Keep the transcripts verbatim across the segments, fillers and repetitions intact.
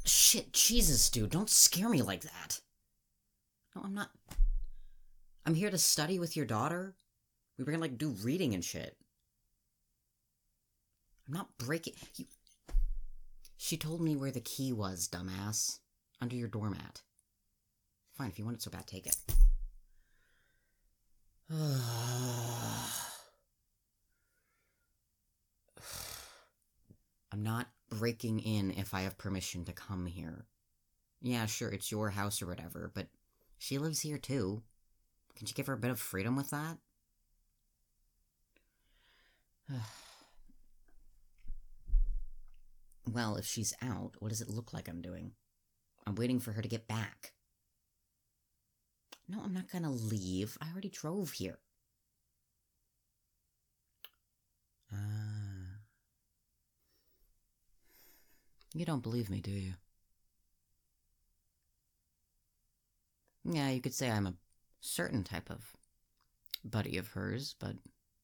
Shit, Jesus, dude, don't scare me like that. No, I'm not. I'm here to study with your daughter. We were gonna, like, do reading and shit. I'm not breaking. You. She told me where the key was, dumbass. Under your doormat. Fine, if you want it so bad, take it. I'm not breaking in if I have permission to come here. Yeah, sure, it's your house or whatever, but she lives here too. Can't you give her a bit of freedom with that? Well, if she's out, what does it look like I'm doing? I'm waiting for her to get back. No, I'm not gonna leave. I already drove here. Ah. You don't believe me, do you? Yeah, you could say I'm a certain type of buddy of hers, but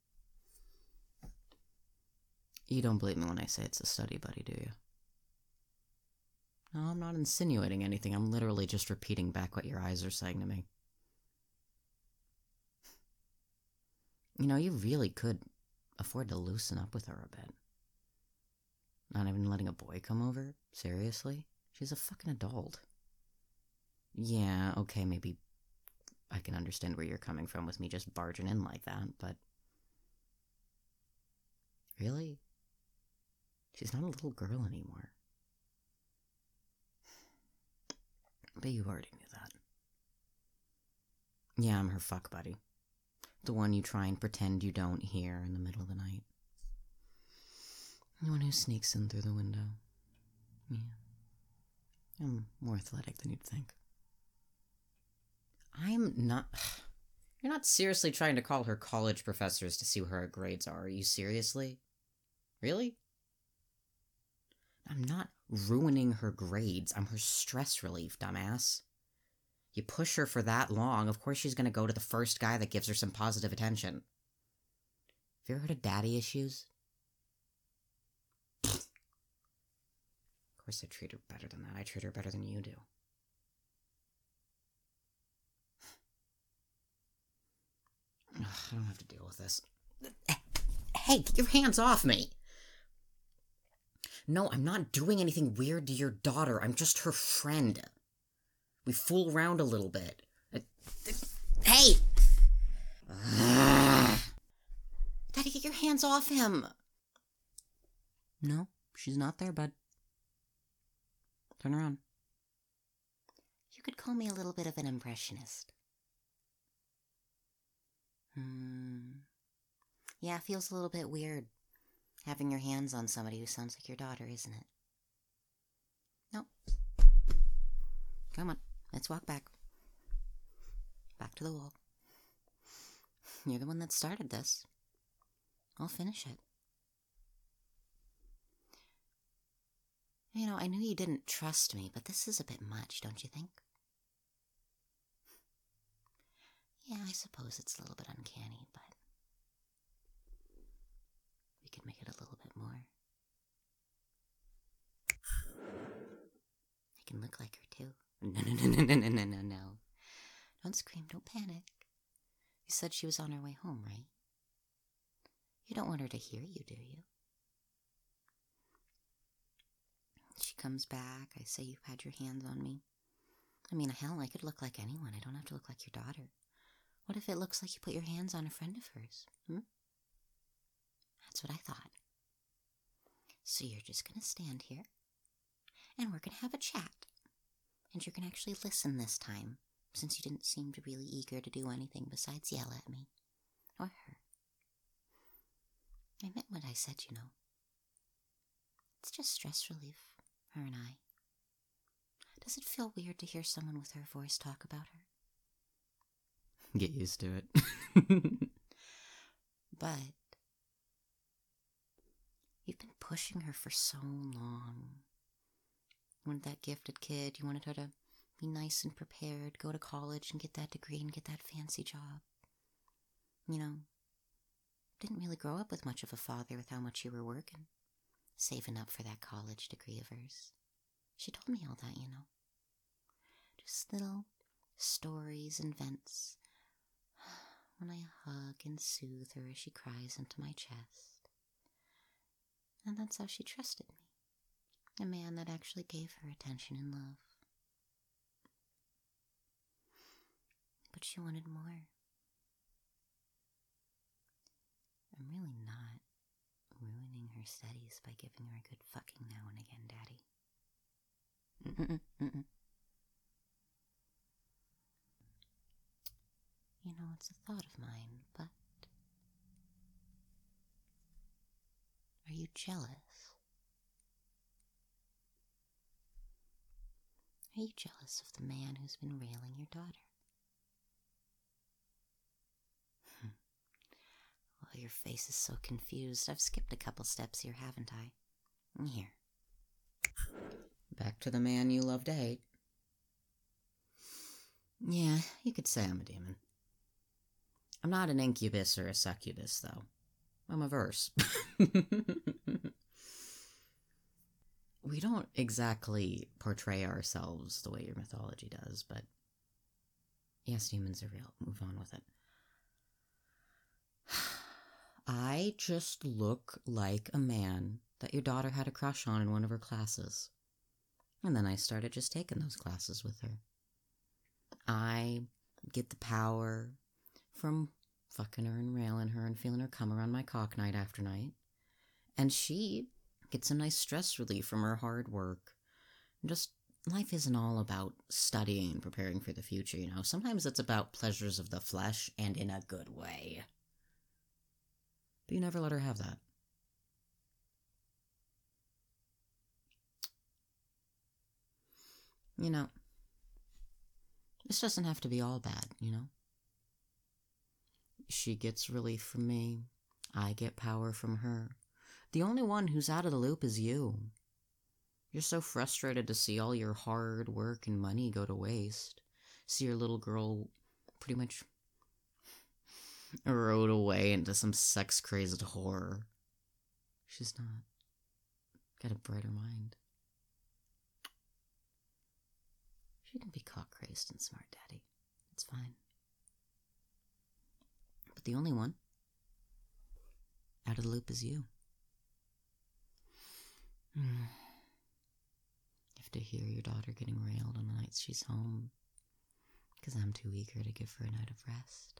you don't believe me when I say it's a study buddy, do you? No, I'm not insinuating anything. I'm literally just repeating back what your eyes are saying to me. You know, you really could afford to loosen up with her a bit. Not even letting a boy come over? Seriously? She's a fucking adult. Yeah, okay, maybe I can understand where you're coming from with me just barging in like that, but... Really? She's not a little girl anymore. But you already knew that. Yeah, I'm her fuck buddy. The one you try and pretend you don't hear in the middle of the night. The one who sneaks in through the window. Yeah. I'm more athletic than you'd think. I'm not... You're not seriously trying to call her college professors to see what her grades are, are you seriously? Really? I'm not ruining her grades. I'm her stress relief, dumbass. You push her for that long, of course she's gonna go to the first guy that gives her some positive attention. Have you ever heard of daddy issues? Of course I treat her better than that. I treat her better than you do. Ugh, I don't have to deal with this. Hey, get your hands off me! No, I'm not doing anything weird to your daughter. I'm just her friend. We fool around a little bit. Uh, hey! Daddy, get your hands off him! No, she's not there, bud. Turn around. You could call me a little bit of an impressionist. Hmm. Yeah, it feels a little bit weird having your hands on somebody who sounds like your daughter, isn't it? No. Come on, let's walk back. Back to the wall. You're the one that started this. I'll finish it. You know, I knew you didn't trust me, but this is a bit much, don't you think? Yeah, I suppose it's a little bit uncanny, but we could make it a little bit more. I can look like her, too. No, no, no, no, no, no, no, no, no. Don't scream, don't panic. You said she was on her way home, right? You don't want her to hear you, do you? She comes back, I say you've had your hands on me. I mean, hell, I could look like anyone. I don't have to look like your daughter. What if it looks like you put your hands on a friend of hers? Hmm? That's what I thought. So you're just going to stand here, and we're going to have a chat. And you're going to actually listen this time, since you didn't seem to really eager to do anything besides yell at me. Or her. I meant what I said, you know. It's just stress relief, her and I. Does it feel weird to hear someone with her voice talk about her? Get used to it. But you've been pushing her for so long. You wanted that gifted kid. You wanted her to be nice and prepared, go to college and get that degree and get that fancy job. You know, didn't really grow up with much of a father with how much you were working, saving up for that college degree of hers. She told me all that, you know. Just little stories and vents when I hug and soothe her as she cries into my chest. And that's how she trusted me. A man that actually gave her attention and love. But she wanted more. I'm really not ruining her studies by giving her a good fucking now and again, Daddy. Mm-mm, mm-mm. You know, it's a thought of mine, but are you jealous? Are you jealous of the man who's been railing your daughter? Well, your face is so confused. I've skipped a couple steps here, haven't I? Here. Back to the man you love to hate. Yeah, you could say I'm a demon. I'm not an incubus or a succubus, though. I'm a verse. We don't exactly portray ourselves the way your mythology does, but yes, demons are real. Move on with it. I just look like a man that your daughter had a crush on in one of her classes. And then I started just taking those classes with her. I get the power from fucking her and railing her and feeling her come around my cock night after night. And she gets a nice stress relief from her hard work. Just, life isn't all about studying and preparing for the future, you know. Sometimes it's about pleasures of the flesh, and in a good way. But you never let her have that. You know, this doesn't have to be all bad, you know. She gets relief from me. I get power from her. The only one who's out of the loop is you. You're so frustrated to see all your hard work and money go to waste. See your little girl pretty much rode away into some sex-crazed horror. She's not. Got a brighter mind. She can be cock-crazed and smart, Daddy. It's fine. But the only one out of the loop is you. You have to hear your daughter getting railed on the nights she's home, because I'm too eager to give her a night of rest.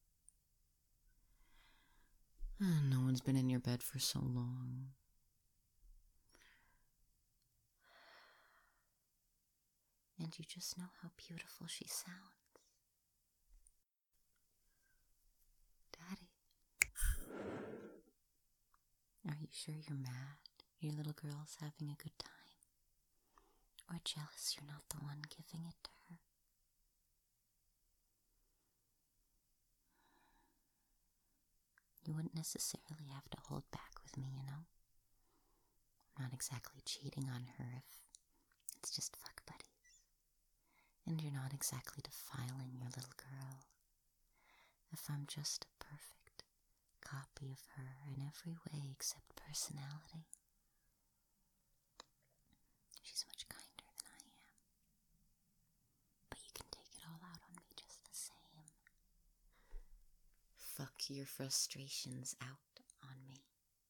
And no one's been in your bed for so long. And you just know how beautiful she sounds. Daddy, are you sure you're mad your little girl's having a good time? Or jealous you're not the one giving it to her? You wouldn't necessarily have to hold back with me, you know? I'm not exactly cheating on her if it's just fuck buddies. And you're not exactly defiling your little girl if I'm just a perfect copy of her in every way except personality. She's much kinder than I am. But you can take it all out on me just the same. Fuck your frustrations out on me.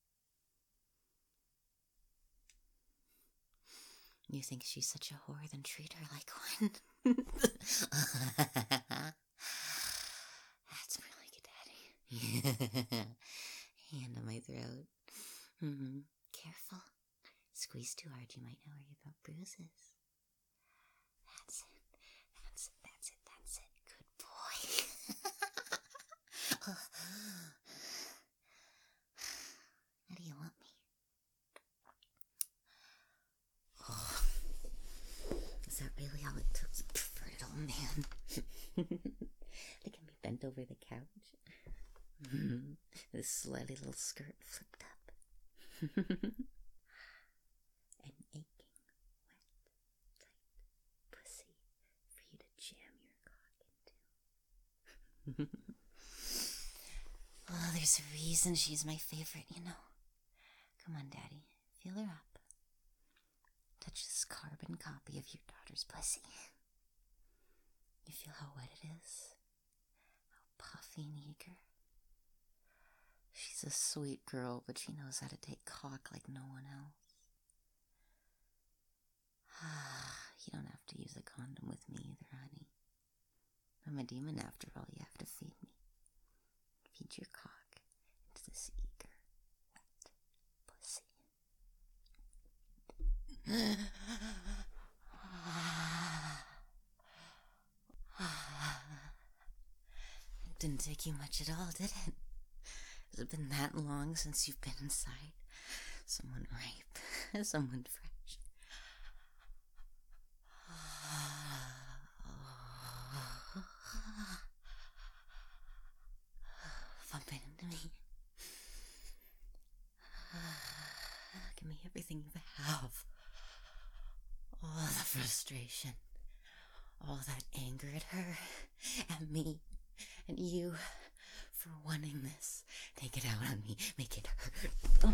You think she's such a whore, then treat her like one. That's more like a daddy. Hand on my throat. Mm-hmm. Careful. Squeeze too hard, you might know where your throat bruises. That's it. That's it. That's it. That's it. Good boy. How do you want me? Oh, is that really all it took to pervert it, old man? Look at me bent over the couch. This slutty little skirt flipped up. An aching, wet, tight pussy for you to jam your cock into. Oh, there's a reason she's my favorite, you know. Come on, Daddy. Feel her up. touch this carbon copy of your daughter's pussy. You feel how wet it is? How puffy and eager? She's a sweet girl, but she knows how to take cock like no one else. You don't have to use a condom with me either, honey. I'm a demon after all. You have to feed me. Feed your cock into this eager, wet pussy. It didn't take you much at all, did it? Has it been that long since you've been inside? Someone ripe, someone fresh. Bump it into me. Give me everything you have. All the frustration. All that anger at her, at me, and you for wanting this. Take it out on me. Make it hurt. Oh.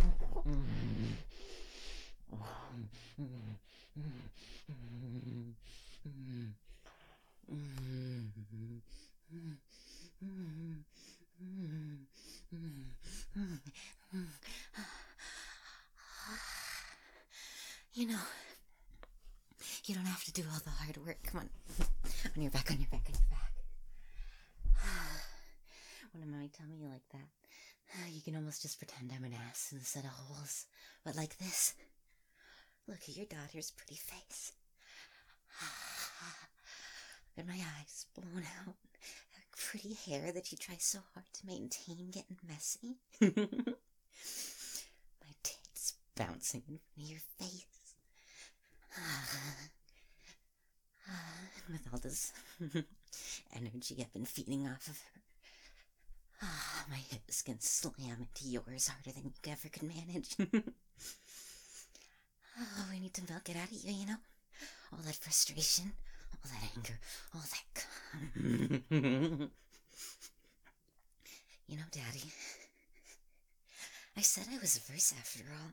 You know, you don't have to do all the hard work. Come on. On your back, on your back, on your back. When mommy tell me you like that, you can almost just pretend I'm an ass in a set of holes. But like this. Look at your daughter's pretty face. Look at my eyes blown out. That pretty hair that you try so hard to maintain getting messy. My tits bouncing in front of your face. With all this energy I've been feeding off of her, my hips can slam into yours harder than you ever could manage. Oh, we need to milk it out of you, you know? All that frustration, all that anger, all that cum. You know, Daddy, I said I was a verse after all.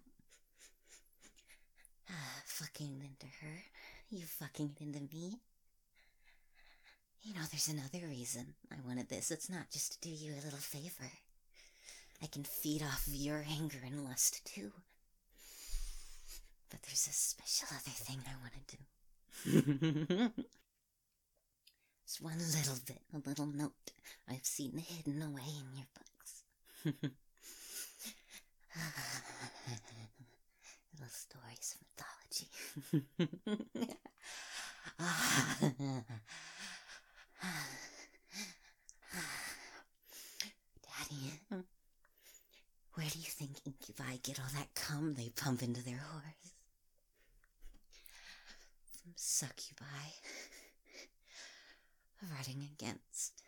Ah, fucking into her, you fucking it into me. You know, there's another reason I wanted this. It's not just to do you a little favor. I can feed off of your anger and lust, too. But there's a special other thing I want to do. It's one little bit, a little note I've seen hidden away in your books. Little stories of mythology. Daddy, where do you think incubi get all that cum they pump into their whores? From succubi. Rutting against.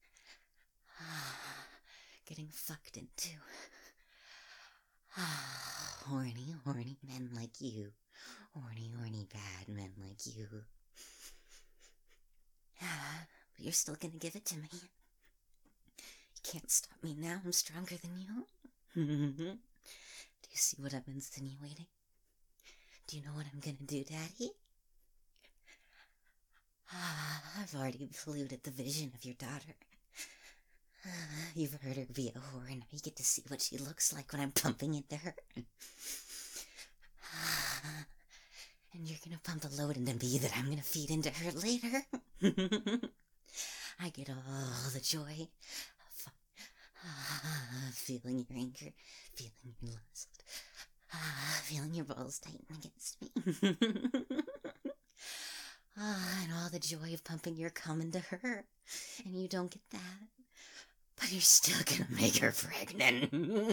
Getting fucked into. Horny, horny men like you. Horny, horny bad men like you. But you're still gonna give it to me. You can't stop me now. I'm stronger than you. Do you see what I'm insinuating? Do you know what I'm gonna do, Daddy? I've already polluted the vision of your daughter. You've heard her be a whore, and now you get to see what she looks like when I'm pumping into her. And you're gonna pump a load into me that I'm gonna feed into her later. I get all the joy of uh, feeling your anger, feeling your lust, uh, feeling your balls tighten against me. uh, and all the joy of pumping your cum into her. And you don't get that. But you're still gonna make her pregnant.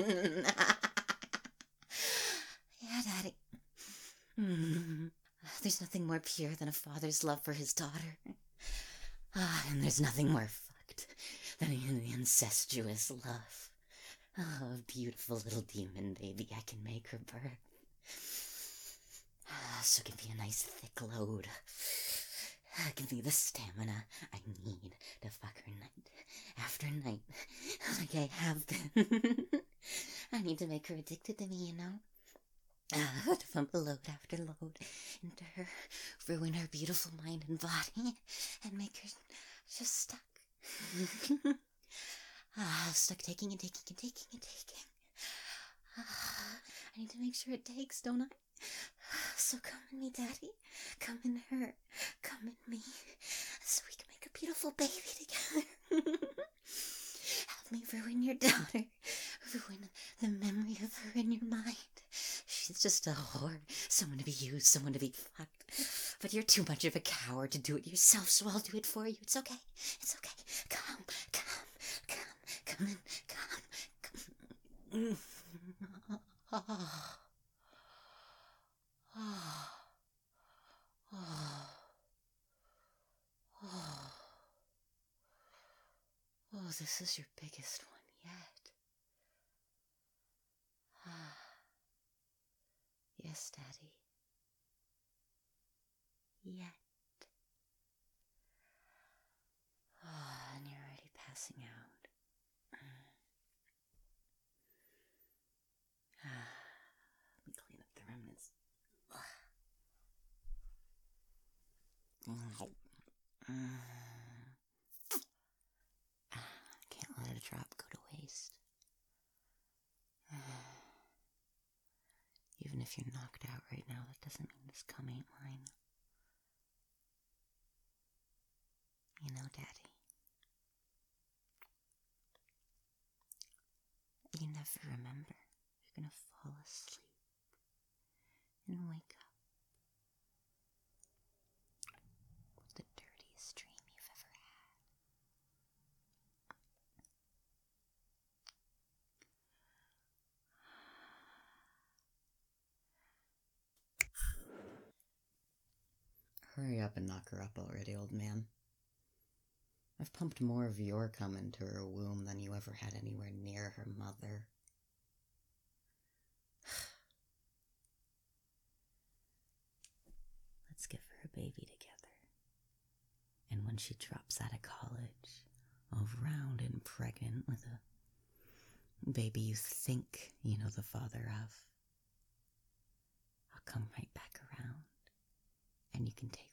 Yeah, Daddy. Mm. There's nothing more pure than a father's love for his daughter. Ah, and there's nothing more fucked than an incestuous love. Oh, a beautiful little demon baby I can make her birth. Ah, so give me a nice thick load. Ah, give me the stamina I need to fuck her night after night, like I have been. I need to make her addicted to me, you know? Uh, to pump load after load into her, ruin her beautiful mind and body, and make her just stuck. Ah, stuck taking and taking and taking and taking. Ah, I need to make sure it takes, don't I? So come in me, Daddy. Come in her. Come in me. So we can make a beautiful baby together. Help me ruin your daughter. Ruin the memory of her in your mind. She's just a whore. Someone to be used, someone to be fucked. But you're too much of a coward to do it yourself, so I'll do it for you. It's okay. It's okay. Come, come, come, come in, come. come. Oh. Oh. Oh. Oh. Oh, this is your biggest one yet. Ah. Yes, Daddy. Yet. Ah, and you're already passing out. Ah. Let me clean up the remnants. Can't let a drop go to waste. Even if you're knocked out right now, that doesn't mean this cum ain't mine. You know, Daddy, you never remember. You're gonna fall asleep and wake up with the dirtiest dream you've ever had. Hurry up and knock her up already, old man. I've pumped more of your cum into her womb than you ever had anywhere near her mother. Let's give her a baby together. And when she drops out of college, all round and pregnant with a baby you think you know the father of, I'll come right back around, and you can take